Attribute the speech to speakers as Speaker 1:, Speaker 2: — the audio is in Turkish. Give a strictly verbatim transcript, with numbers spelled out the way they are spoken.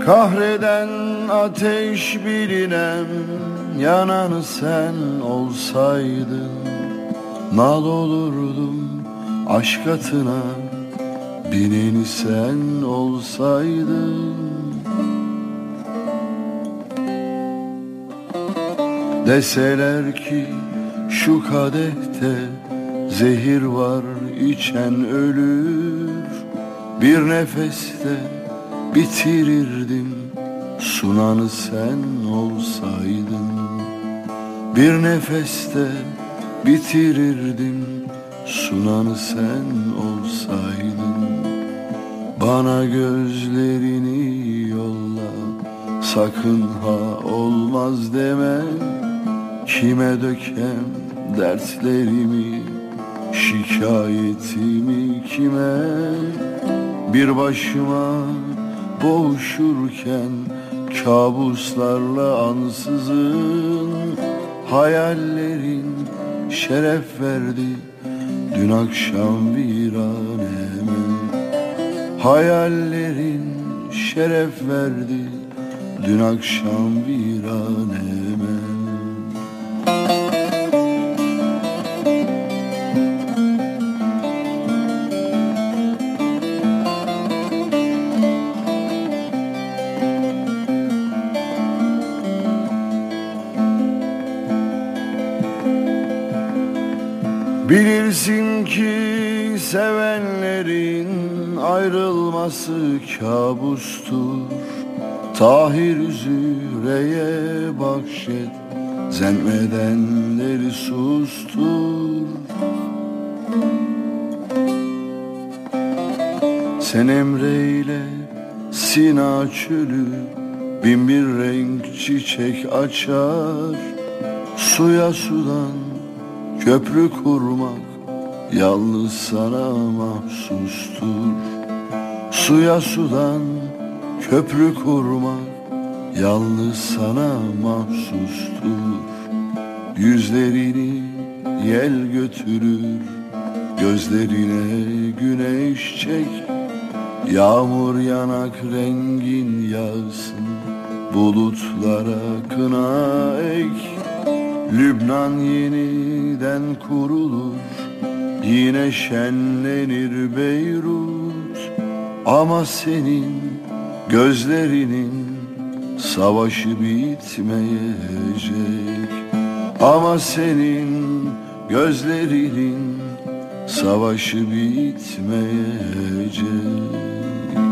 Speaker 1: Kahreden ateş bilinem, yananı sen olsaydın, nal olurdum aşk atına, bineni sen olsaydın. Deseler ki şu kadehte zehir var, içen ölür, bir nefeste bitirirdim, sunanı sen olsaydın. Bir nefeste bitirirdim, sunanı sen olsaydın. Bana gözlerini yolla, sakın ha olmaz deme. Kime dökem dertlerimi, şikayetimi kime? Bir başıma boğuşurken kabuslarla ansızın, hayallerin şeref verdi dün akşam viraneme. Hayallerin şeref verdi dün akşam viraneme. Bilirsin ki sevenlerin ayrılması kabustur. Tahir Züre'ye bahşet, zenmedenleri sustur. Sen emreyle Sina çölü bin bir renk çiçek açar. Suya sudan köprü kurmak yalnız sana mahsustur. Suya sudan köprü kurmak yalnız sana mahsustur. Yüzlerini yel götürür, gözlerine güneş çek. Yağmur yanak rengin yağsın, bulutlara kına ek. Lübnan yeniden kurulur, yine şenlenir Beyrut. Ama senin gözlerinin savaşı bitmeyecek. Ama senin gözlerinin savaşı bitmeyecek.